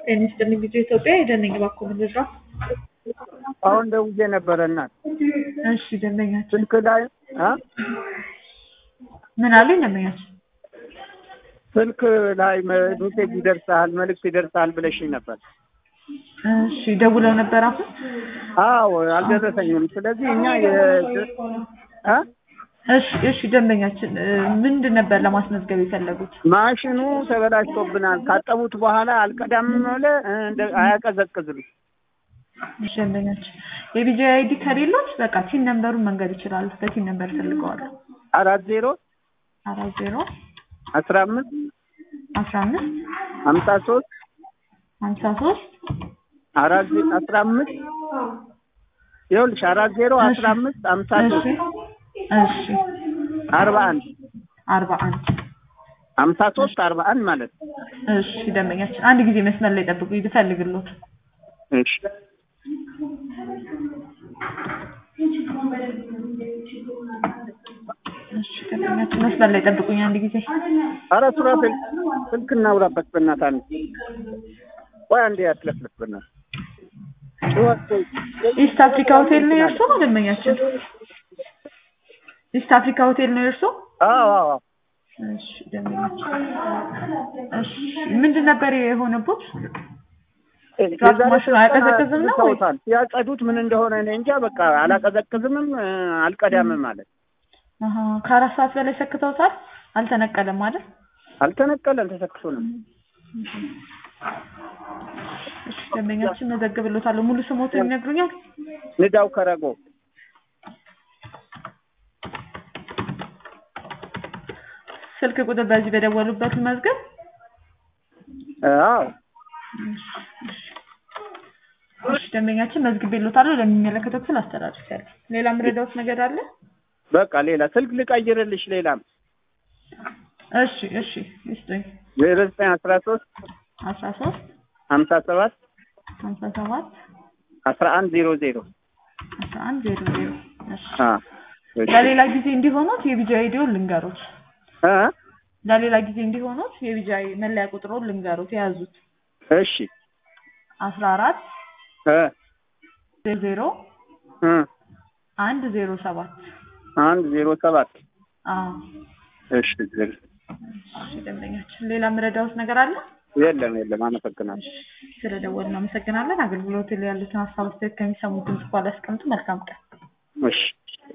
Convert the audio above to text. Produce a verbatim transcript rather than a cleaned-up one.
ሚኒስትር ንግድ ኢትዮጵያ የደነኝ ባኮ ምንድነው? አሁን ደውዬ ነበርና እሺ ደንበኛችን ስልክ ላይ አ ምን አለኝ ደንበኛችን ስልክ ላይ ሜሴጅ ይደርሳል መልእክት ይደርሳል ብለሽኝ ነበር። እሺ ደውለው ነበር አሁን? አዎ አልደረሰኝም። ስለዚህ እኛ የ አ እሺ እሺ ደንበኛችን ምንድን ነበር ለማስመዝገብ የፈለጉት? ማሽኑ ተበላሽቶብናል ካጠቡት በኋላ አልቀዳም አለ እንደ አያቀዘቅዝም። ደንበኛችን የቢጂ አይዲ ከሌሎች በቃ ቲን ነምበሩን መንገድ ይችላል። በቲን ነምበር ፈልገዋለሁ። አራት ዜሮ አራት ዜሮ አስራ አምስት አስራ አምስት ሃምሳ ሶስት ሃምሳ ሶስት አራት አስራ አምስት ይኸውልሽ አራት ዜሮ አስራ አምስት ሃምሳ ሶስት እሺ አርባ አንድ አርባ አንድ ሃምሳ ሶስት አርባ አንድ ማለት ነው። እሺ ደንበኛችን አንድ ጊዜ መስመር ላይ ጠብቁ ይፈልግልዎት። እሺ እሺ ደንበኛችን መስመር ላይ ጠብቁኝ አንድ ጊዜ። ኧረ ሱራፌል ስልክ እናውራበት በእናትህ። ቆይ አንዴ አትለፍልፍ በእናትህ። ኢስት አፍሪካ ሆቴል ነው የእርሶ ደንበኛችን? ኢስት አፍሪካ ሆቴል ነው የእርሶ? አዎ አዎ። እሺ ደንበኛችን እሺ ምንድን ነበር የሆነበት? ማሽኑ አያቀዘቅዝም ነው ወይ? ያቀዱት ምን እንደሆነ እኔ እንጃ። በቃ አላቀዘቅዝምም አልቀዳምም ማለት። አሃ ከአራት ሰዓት በላይ ሰክተውታል? አልተነቀለም አይደል? አልተነቀለም ተሰክቶ ነው። እሺ ደንበኛችን መዘግብልዎታለሁ። ሙሉ ስሞትን ይነግሩኛል? ንዳው ከረጎ። ስልክ ቁጥር በዚህ በደወሉበት መዝገብ? አዎ እሺ ደንበኛችን መዝግቤልዎታለሁ። ለሚመለከተው ክፍል አስተላልፌያለሁ። ሌላ ምረዳዎት ነገር አለ? በቃ ሌላ ስልክ ልቀይርልሽ ሌላም? እሺ እሺ ይስጡኝ። ዜሮ ዘጠኝ አስራ ሶስት አስራ ሶስት ሃምሳ ሰባት ሃምሳ ሰባት አስራ አንድ ዜሮ ዜሮ አስራ አንድ ዜሮ ዜሮ እሺ አ ለሌላ ጊዜ እንዲሆኑት የቢጂ አይዲውን ልንገሩት። አ ለሌላ ጊዜ እንዲሆኑት የቢጂ አይ መለያ ቁጥሩን ልንገሩት ያዙት። እሺ አስራ አራት እ ዜሮ እ አንድ ዜሮ ሰባት አንድ ዜሮ ሰባት አዎ እሺ ዝል እሺ ደንበኛችን ሌላ ምረዳዎት ነገር አለ? የለም የለም አመሰግናለሁ። ስለደወልን አመሰግናለን። አገልግሎት ላይ ያሉትን ሀሳቦች ከሚሰሙት ድምጽ በኋላ አስቀምጡ። መልካም ቀን። እሺ